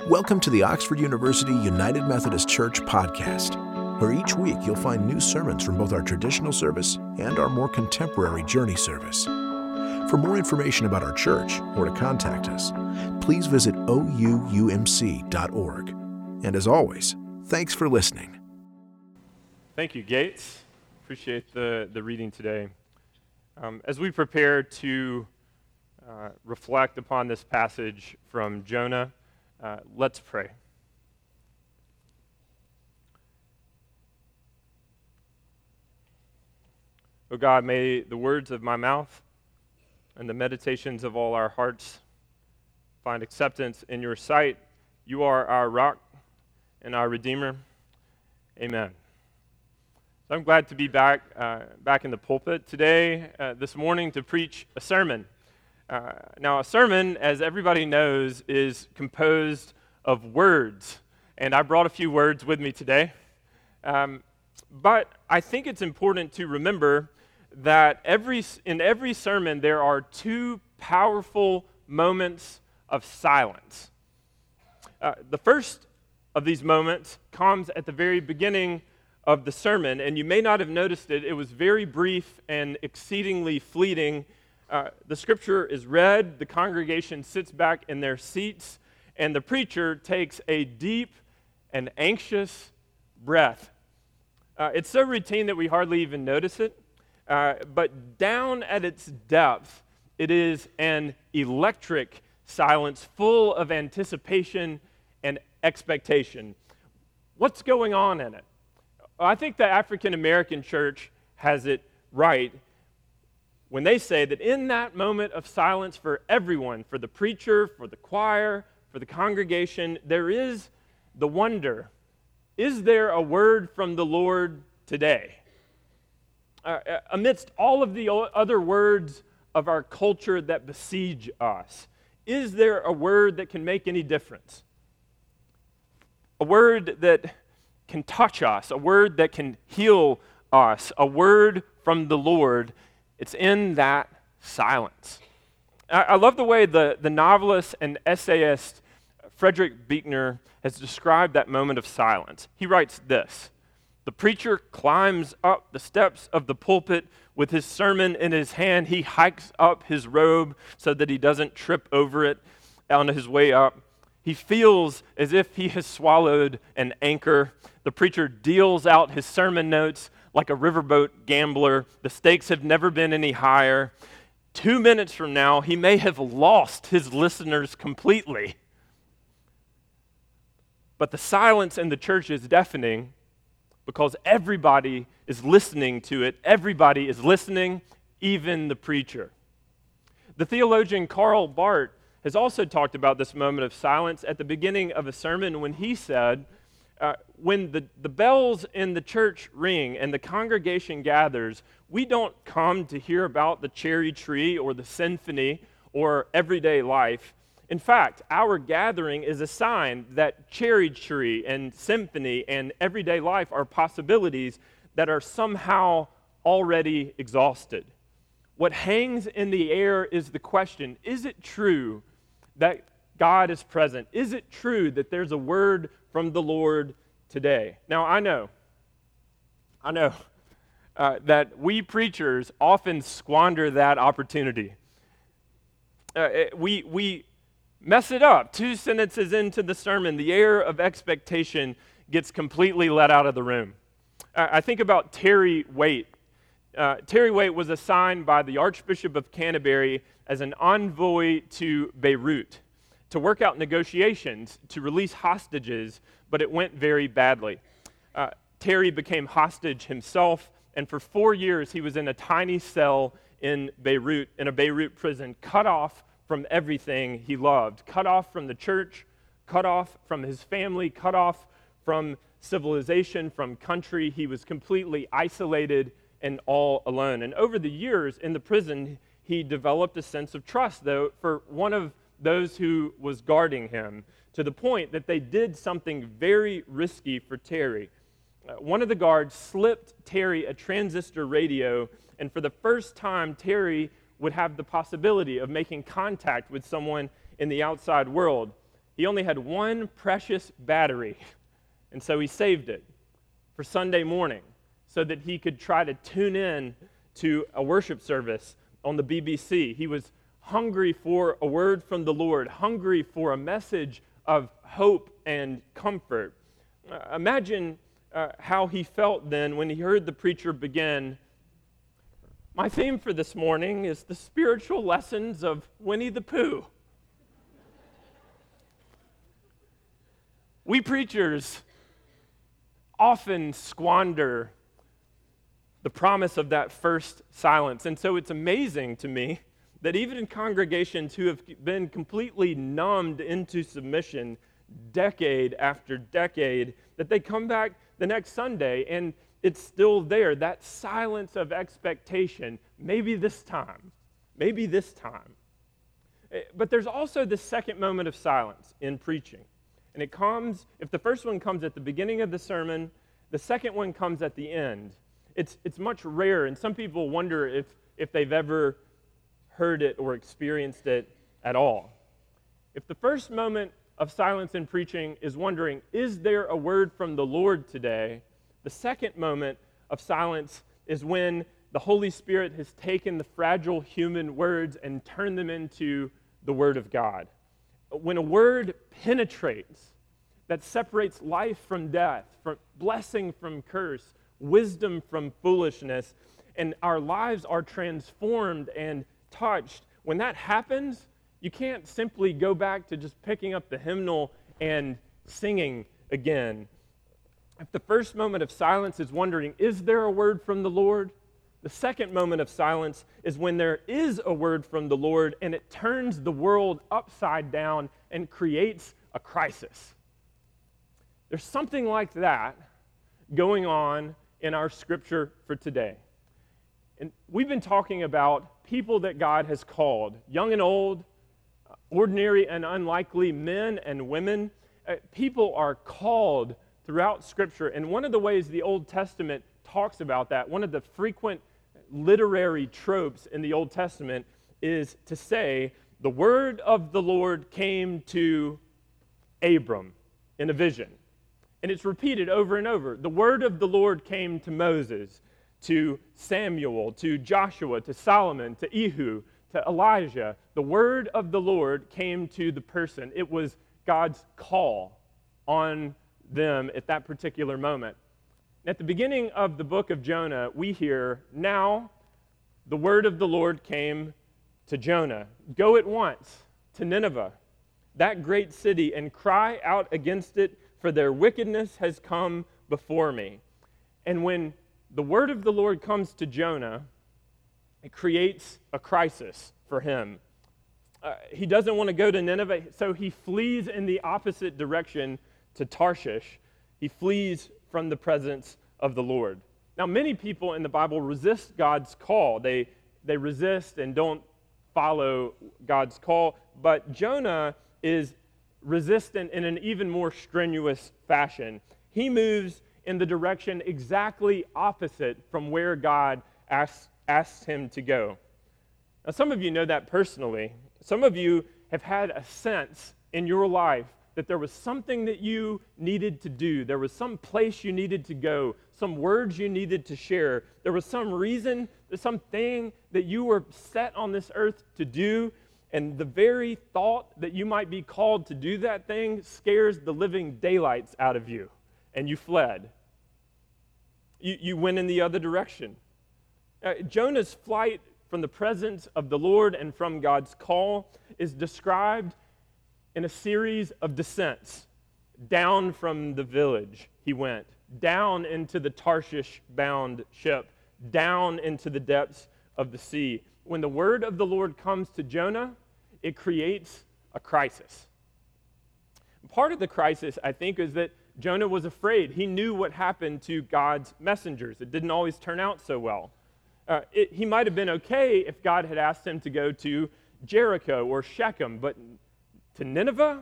Welcome to the Oxford University United Methodist Church podcast, where each week you'll find new sermons from both our traditional service and our more contemporary Journey service. For more information about our church or to contact us, please visit ouumc.org. And as always, thanks for listening. Thank you, Gates. Appreciate the reading today. As we prepare to reflect upon this passage from Jonah, let's pray. O God, may the words of my mouth and the meditations of all our hearts find acceptance in your sight. You are our rock and our Redeemer. Amen. So I'm glad to be back in the pulpit today, this morning, to preach a sermon. Now, a sermon, as everybody knows, is composed of words, and I brought a few words with me today. But I think it's important to remember that in every sermon there are two powerful moments of silence. The first of these moments comes at the very beginning of the sermon, and you may not have noticed it. It was very brief and exceedingly fleeting. The scripture is read, the congregation sits back in their seats, and the preacher takes a deep and anxious breath. It's so routine that we hardly even notice it, but down at its depth, it is an electric silence full of anticipation and expectation. What's going on in it? I think the African American church has it right when they say that in that moment of silence for everyone, for the preacher, for the choir, for the congregation, there is the wonder, is there a word from the Lord today? Amidst all of the other words of our culture that besiege us, is there a word that can make any difference? A word that can touch us, a word that can heal us, a word from the Lord. It's in that silence. I love the way the novelist and essayist Frederick Buechner has described that moment of silence. He writes this: "The preacher climbs up the steps of the pulpit with his sermon in his hand. He hikes up his robe so that he doesn't trip over it on his way up. He feels as if he has swallowed an anchor. The preacher deals out his sermon notes like a riverboat gambler. The stakes have never been any higher. 2 minutes from now, he may have lost his listeners completely. But the silence in the church is deafening because everybody is listening to it. Everybody is listening, even the preacher." The theologian Karl Barth has also talked about this moment of silence at the beginning of a sermon when he said, when the bells in the church ring and the congregation gathers, we don't come to hear about the cherry tree or the symphony or everyday life. In fact, our gathering is a sign that cherry tree and symphony and everyday life are possibilities that are somehow already exhausted. What hangs in the air is the question, is it true that God is present? Is it true that there's a word from the Lord today? Now, I know that we preachers often squander that opportunity. We mess it up. 2 sentences into the sermon, the air of expectation gets completely let out of the room. I think about Terry Waite. Terry Waite was assigned by the Archbishop of Canterbury as an envoy to Beirut to work out negotiations to release hostages, but it went very badly. Terry became hostage himself, and for 4 years he was in a tiny cell in Beirut, in a Beirut prison, cut off from everything he loved, cut off from the church, cut off from his family, cut off from civilization, from country. He was completely isolated and all alone. And over the years in the prison, he developed a sense of trust, though, for one of those who was guarding him, to the point that they did something very risky for Terry. One of the guards slipped Terry a transistor radio, and for the first time, Terry would have the possibility of making contact with someone in the outside world. he only had one precious battery, and so he saved it for Sunday morning so that he could try to tune in to a worship service on the BBC. He was hungry for a word from the Lord, hungry for a message of hope and comfort. Imagine how he felt then when he heard the preacher begin, "My theme for this morning is the spiritual lessons of Winnie the Pooh." We preachers often squander the promise of that first silence. And so it's amazing to me that even in congregations who have been completely numbed into submission decade after decade, that they come back the next Sunday and it's still there, that silence of expectation, maybe this time. But there's also this second moment of silence in preaching. And it comes, if the first one comes at the beginning of the sermon, the second one comes at the end. It's much rarer, and some people wonder if they've ever heard it or experienced it at all. If the first moment of silence in preaching is wondering, is there a word from the Lord today? The second moment of silence is when the Holy Spirit has taken the fragile human words and turned them into the Word of God. When a word penetrates, that separates life from death, from blessing from curse, wisdom from foolishness, and our lives are transformed and touched. When that happens, you can't simply go back to just picking up the hymnal and singing again. If the first moment of silence is wondering, is there a word from the Lord? The second moment of silence is when there is a word from the Lord and it turns the world upside down and creates a crisis. There's something like that going on in our scripture for today. And we've been talking about people that God has called, young and old, ordinary and unlikely, men and women. People are called throughout Scripture, and one of the ways the Old Testament talks about that, one of the frequent literary tropes in the Old Testament is to say, the word of the Lord came to Abram in a vision. And it's repeated over and over. The word of the Lord came to Moses, to Samuel, to Joshua, to Solomon, to Ehud, to Elijah. The word of the Lord came to the person. It was God's call on them at that particular moment. At the beginning of the book of Jonah, we hear, now the word of the Lord came to Jonah. Go at once to Nineveh, that great city, and cry out against it, for their wickedness has come before me. And when the word of the Lord comes to Jonah, it creates a crisis for him. He doesn't want to go to Nineveh, so he flees in the opposite direction to Tarshish. He flees from the presence of the Lord. Now, many people in the Bible resist God's call. They resist and don't follow God's call, but Jonah is resistant in an even more strenuous fashion. He moves in the direction exactly opposite from where God asked him to go. Now, some of you know that personally. Some of you have had a sense in your life that there was something that you needed to do. There was some place you needed to go, some words you needed to share. There was some reason, something that you were set on this earth to do, and the very thought that you might be called to do that thing scares the living daylights out of you, and you fled. You went in the other direction. Jonah's flight from the presence of the Lord and from God's call is described in a series of descents. Down from the village he went, down into the Tarshish-bound ship, down into the depths of the sea. When the word of the Lord comes to Jonah, it creates a crisis. Part of the crisis, I think, is that Jonah was afraid. He knew what happened to God's messengers. It didn't always turn out so well. He might have been okay if God had asked him to go to Jericho or Shechem, but to Nineveh?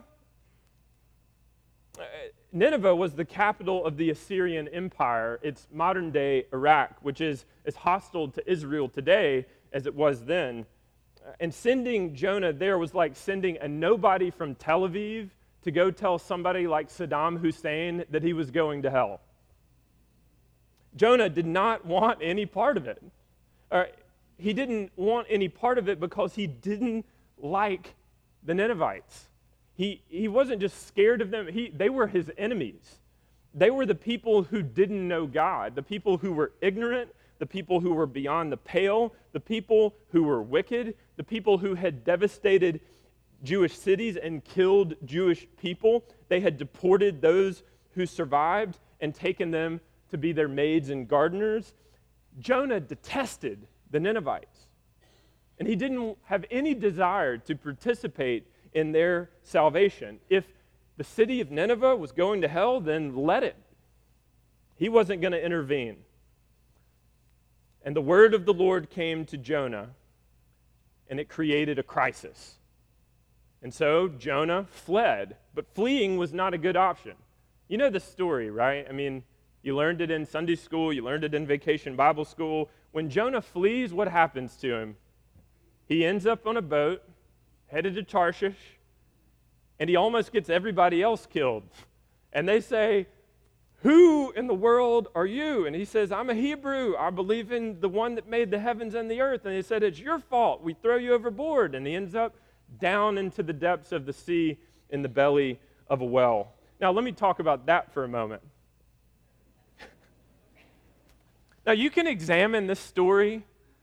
Nineveh was the capital of the Assyrian Empire. It's modern-day Iraq, which is as hostile to Israel today as it was then. And sending Jonah there was like sending a nobody from Tel Aviv to to go tell somebody like Saddam Hussein that he was going to hell. Jonah did not want any part of it. He didn't want any part of it because he didn't like the Ninevites. He wasn't just scared of them. They were his enemies. They were the people who didn't know God, the people who were ignorant, the people who were beyond the pale, the people who were wicked, the people who had devastated Jewish cities and killed Jewish people. They had deported those who survived and taken them to be their maids and gardeners. Jonah detested the Ninevites, and he didn't have any desire to participate in their salvation. If the city of Nineveh was going to hell, then let it. He wasn't going to intervene. And the word of the Lord came to Jonah, and it created a crisis. And so Jonah fled, but fleeing was not a good option. You know the story, right? I mean, you learned it in Sunday school, you learned it in Vacation Bible School. When Jonah flees, what happens to him? He ends up on a boat, headed to Tarshish, and he almost gets everybody else killed. And they say, "Who in the world are you?" And he says, "I'm a Hebrew. I believe in the one that made the heavens and the earth." And they said, "It's your fault. We throw you overboard." And he ends up down into the depths of the sea in the belly of a whale. Now, let me talk about that for a moment. Now, you can examine this story.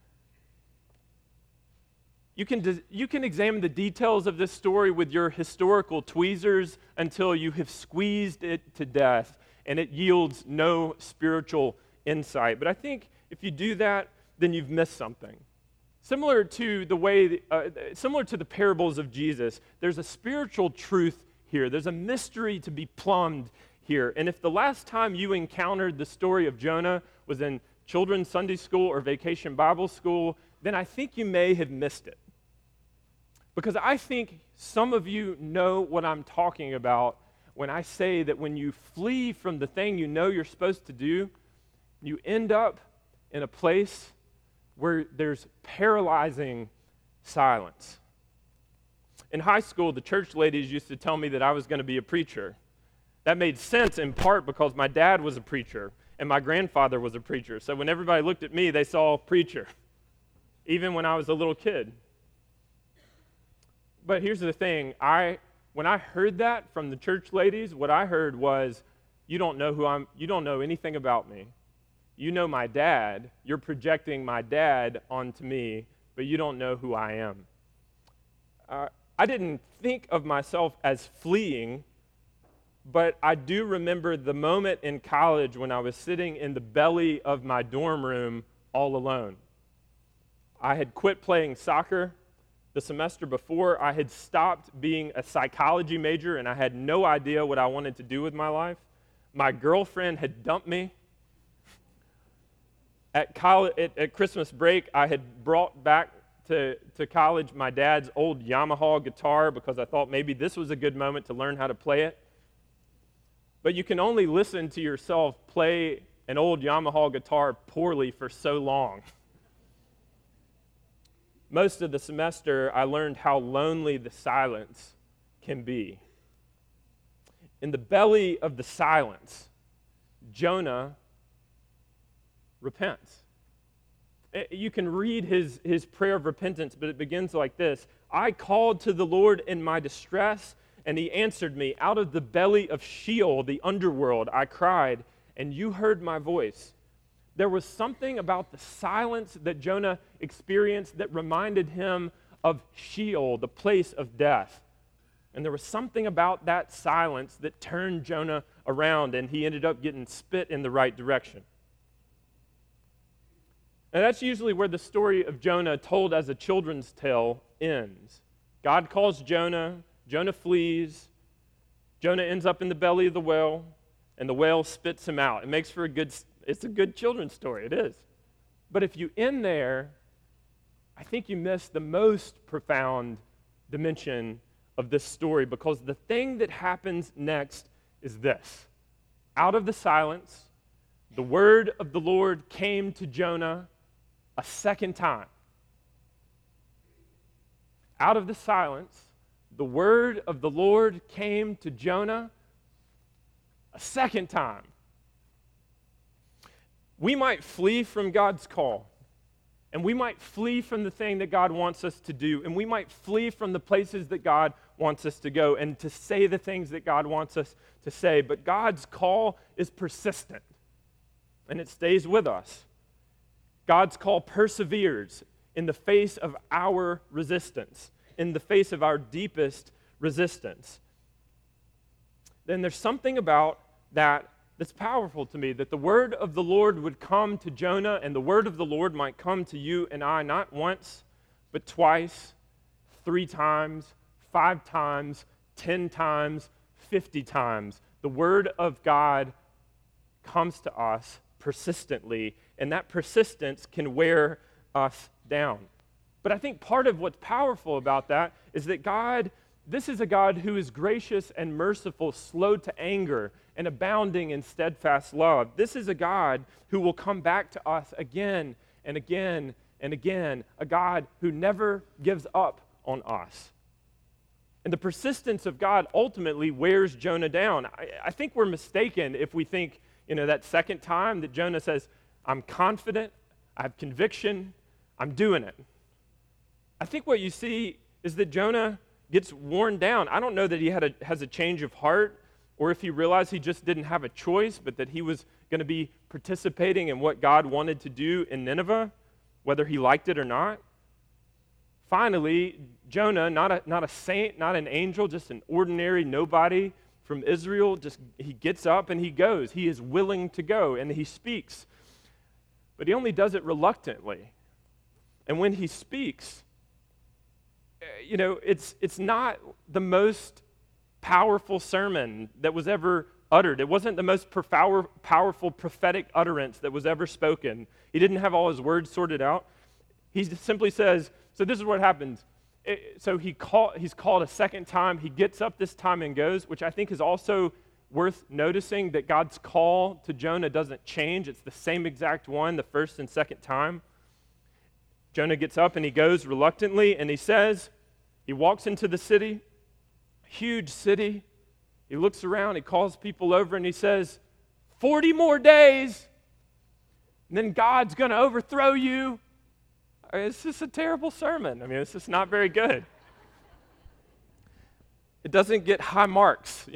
You can examine the details of this story with your historical tweezers until you have squeezed it to death and it yields no spiritual insight. But I think if you do that, then you've missed something. Similar to the parables of Jesus, there's a spiritual truth here. There's a mystery to be plumbed here. And if the last time you encountered the story of Jonah was in children's Sunday school or Vacation Bible School, then I think you may have missed it. Because I think some of you know what I'm talking about when I say that when you flee from the thing you know you're supposed to do, you end up in a place where there's paralyzing silence. In high school, the church ladies used to tell me that I was going to be a preacher. That made sense in part because my dad was a preacher and my grandfather was a preacher. So when everybody looked at me, they saw a preacher, even when I was a little kid. But here's the thing, when I heard that from the church ladies, what I heard was, you don't know anything about me. You know my dad, you're projecting my dad onto me, but you don't know who I am. I didn't think of myself as fleeing, but I do remember the moment in college when I was sitting in the belly of my dorm room all alone. I had quit playing soccer. The semester before, I had stopped being a psychology major, and I had no idea what I wanted to do with my life. My girlfriend had dumped me. At Christmas break, I had brought back to college my dad's old Yamaha guitar because I thought maybe this was a good moment to learn how to play it. But you can only listen to yourself play an old Yamaha guitar poorly for so long. Most of the semester, I learned how lonely the silence can be. In the belly of the silence, Jonah repents. You can read his prayer of repentance, but it begins like this: "I called to the Lord in my distress, and he answered me. Out of the belly of Sheol, the underworld, I cried, and you heard my voice." There was something about the silence that Jonah experienced that reminded him of Sheol, the place of death. And there was something about that silence that turned Jonah around, and he ended up getting spit in the right direction. And that's usually where the story of Jonah, told as a children's tale, ends. God calls Jonah, Jonah flees, Jonah ends up in the belly of the whale, and the whale spits him out. It makes for it's a good children's story, it is. But if you end there, I think you miss the most profound dimension of this story, because the thing that happens next is this. Out of the silence, the word of the Lord came to Jonah a second time. Out of the silence, the word of the Lord came to Jonah a second time. We might flee from God's call, and we might flee from the thing that God wants us to do, and we might flee from the places that God wants us to go and to say the things that God wants us to say. But God's call is persistent, and it stays with us. God's call perseveres in the face of our resistance, in the face of our deepest resistance. Then there's something about that's powerful to me, that the word of the Lord would come to Jonah, and the word of the Lord might come to you and I, not once, but twice, 3 times, 5 times, 10 times, 50 times. The word of God comes to us persistently, and that persistence can wear us down. But I think part of what's powerful about that is that this is a God who is gracious and merciful, slow to anger, and abounding in steadfast love. This is a God who will come back to us again and again and again, a God who never gives up on us. And the persistence of God ultimately wears Jonah down. I think we're mistaken if we think, that second time that Jonah says, I'm confident, I have conviction, I'm doing it. I think what you see is that Jonah gets worn down. I don't know that he has a change of heart, or if he realized he just didn't have a choice, but that he was going to be participating in what God wanted to do in Nineveh, whether he liked it or not. Finally, Jonah, not a saint, not an angel, just an ordinary nobody from Israel, he gets up and he goes. He is willing to go, and he speaks. But he only does it reluctantly. And when he speaks, it's not the most powerful sermon that was ever uttered. It wasn't the most powerful prophetic utterance that was ever spoken. He didn't have all his words sorted out. He simply says, so this is what happens. He's called a second time. He gets up this time and goes, which I think is also worth noticing, that God's call to Jonah doesn't change. It's the same exact one the first and second time. Jonah gets up and he goes reluctantly, and he walks into the city, huge city. He looks around, he calls people over, and he says, 40 more days, and then God's going to overthrow you. It's just a terrible sermon. It's just not very good. It doesn't get high marks,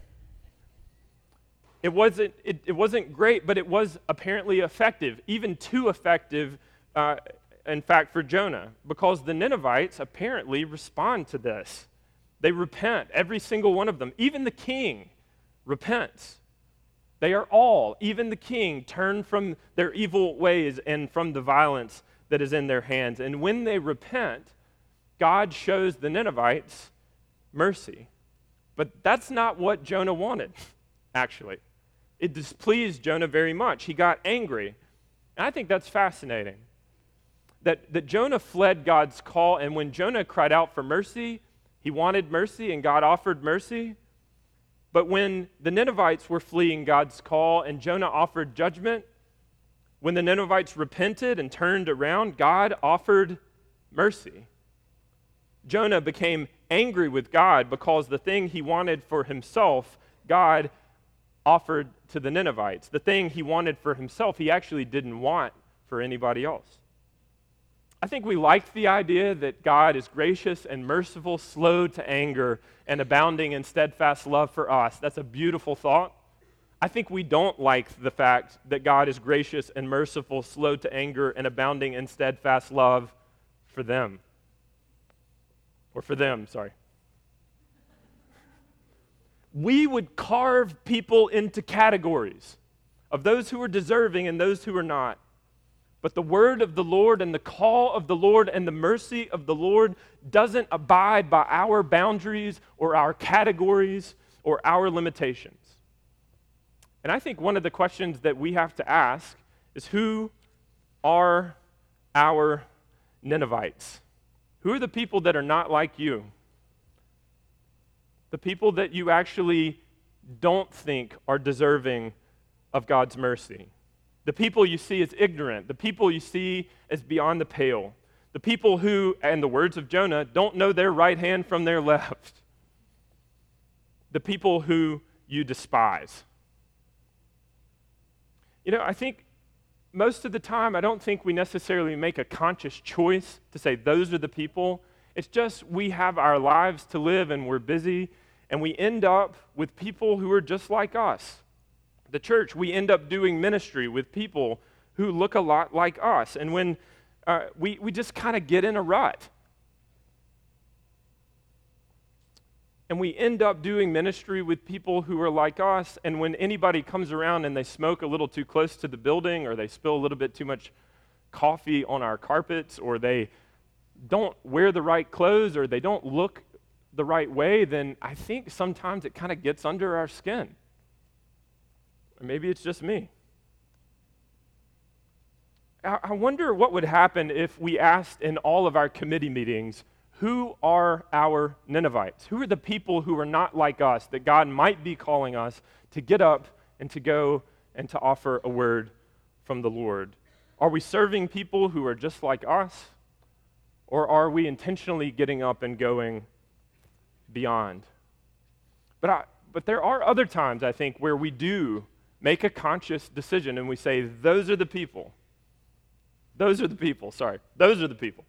It wasn't great, but it was apparently effective, even too effective, in fact, for Jonah, because the Ninevites apparently respond to this. They repent, every single one of them. Even the king repents. They are all, even the king, turn from their evil ways and from the violence that is in their hands. And when they repent, God shows the Ninevites mercy. But that's not what Jonah wanted, actually. It displeased Jonah very much. He got angry. And I think that's fascinating. That Jonah fled God's call, and when Jonah cried out for mercy, he wanted mercy, and God offered mercy. But when the Ninevites were fleeing God's call and Jonah offered judgment, when the Ninevites repented and turned around, God offered mercy. Jonah became angry with God because the thing he wanted for himself, God offered to the Ninevites. The thing he wanted for himself, he actually didn't want for anybody else. I think we like the idea that God is gracious and merciful, slow to anger, and abounding in steadfast love for us. That's a beautiful thought. I think we don't like the fact that God is gracious and merciful, slow to anger, and abounding in steadfast love for them. Or for them, sorry. We would carve people into categories of those who are deserving and those who are not. But the word of the Lord and the call of the Lord and the mercy of the Lord doesn't abide by our boundaries or our categories or our limitations. And I think one of the questions that we have to ask is, who are our Ninevites? Who are the people that are not like you? The people that you actually don't think are deserving of God's mercy. The people you see as ignorant, the people you see as beyond the pale, The people who, in the words of Jonah, don't know their right hand from their left. The people who you despise. I think most of the time, I don't think we necessarily make a conscious choice to say those are the people. It's just we have our lives to live and we're busy, and we end up with people who are just like us. The church, we end up doing ministry with people who look a lot like us. And when we just kind of get in a rut. And we end up doing ministry with people who are like us, and when anybody comes around and they smoke a little too close to the building, or they spill a little bit too much coffee on our carpets, or they don't wear the right clothes, or they don't look the right way, then I think sometimes it kind of gets under our skin. Or maybe it's just me. I wonder what would happen if we asked in all of our committee meetings, who are our Ninevites? Who are the people who are not like us that God might be calling us to get up and to go and to offer a word from the Lord? Are we serving people who are just like us? Or are we intentionally getting up and going beyond? But there are other times, I think, where we do make a conscious decision and we say, those are the people. Those are the people. Those are the people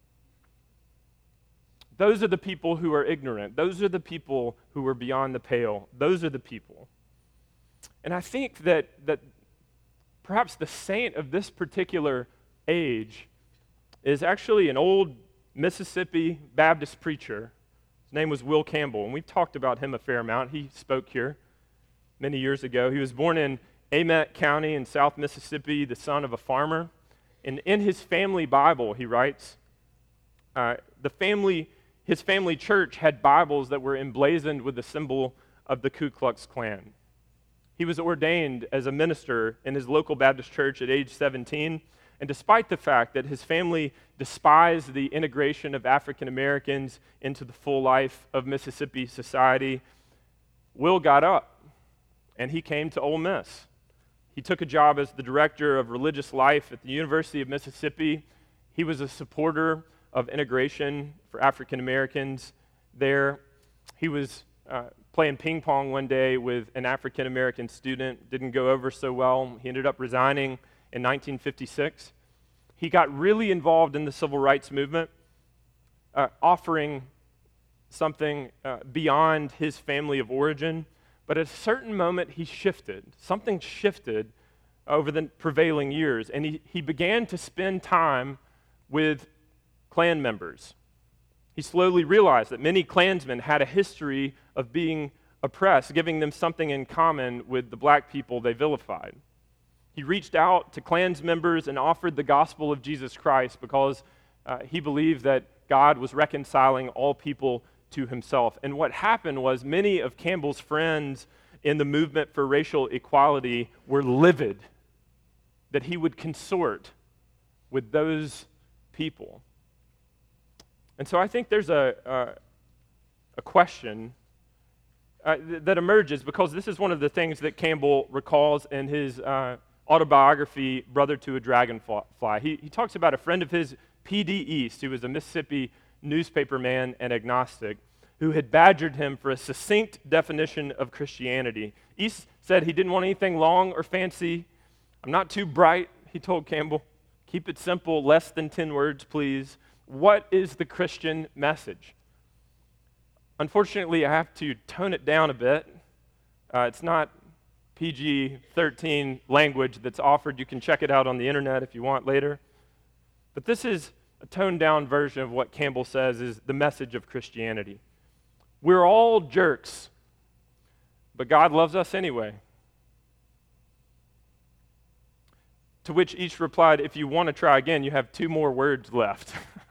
who are ignorant. Those are the people who are beyond the pale. Those are the people. And I think that perhaps the saint of this particular age is actually an old Mississippi Baptist preacher. His name was Will Campbell, and we've talked about him a fair amount. He spoke here many years ago. He was born in Amite County in South Mississippi, the son of a farmer. And in his family Bible, he writes, his family church had Bibles that were emblazoned with the symbol of the Ku Klux Klan. He was ordained as a minister in his local Baptist church at age 17, and despite the fact that his family despised the integration of African Americans into the full life of Mississippi society, Will got up and he came to Ole Miss. He took a job as the director of religious life at the University of Mississippi. He was a supporter of integration for African Americans there. He was playing ping pong one day with an African American student. Didn't go over so well. He ended up resigning in 1956. He got really involved in the civil rights movement, offering something beyond his family of origin. But at a certain moment, he shifted. Something shifted over the prevailing years, and he began to spend time with Klan members. He slowly realized that many Klansmen had a history of being oppressed, giving them something in common with the black people they vilified. He reached out to Klan's members and offered the gospel of Jesus Christ because he believed that God was reconciling all people to himself. And what happened was many of Campbell's friends in the movement for racial equality were livid that he would consort with those people. And so I think there's a question that emerges, because this is one of the things that Campbell recalls in his autobiography, Brother to a Dragonfly. He talks about a friend of his, P.D. East, who was a Mississippi newspaper man and agnostic, who had badgered him for a succinct definition of Christianity. East said he didn't want anything long or fancy. I'm not too bright, he told Campbell. Keep it simple, less than 10 words, please. What is the Christian message? Unfortunately, I have to tone it down a bit. It's not PG-13 language that's offered. You can check it out on the internet if you want later. But this is a toned-down version of what Campbell says is the message of Christianity. We're all jerks, but God loves us anyway. To which each replied, if you want to try again, you have 2 more words left.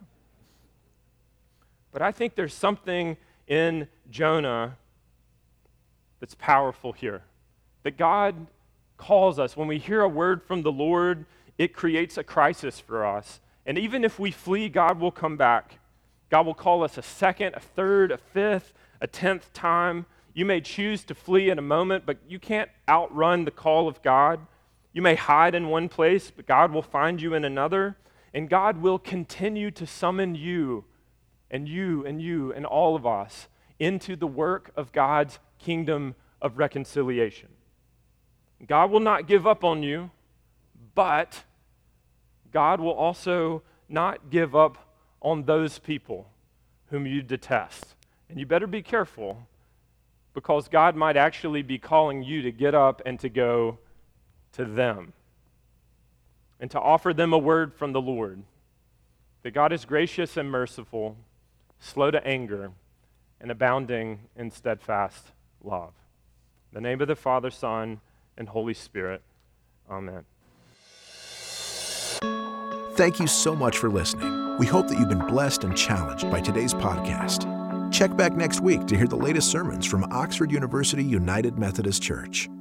But I think there's something in Jonah that's powerful here. That God calls us. When we hear a word from the Lord, it creates a crisis for us. And even if we flee, God will come back. God will call us a second, a third, a fifth, a 10th time. You may choose to flee in a moment, but you can't outrun the call of God. You may hide in one place, but God will find you in another. And God will continue to summon you and all of us into the work of God's kingdom of reconciliation. God will not give up on you, but God will also not give up on those people whom you detest. And you better be careful, because God might actually be calling you to get up and to go to them and to offer them a word from the Lord, that God is gracious and merciful, slow to anger, and abounding in steadfast love. In the name of the Father, Son, and Holy Spirit. Amen. Thank you so much for listening. We hope that you've been blessed and challenged by today's podcast. Check back next week to hear the latest sermons from Oxford University United Methodist Church.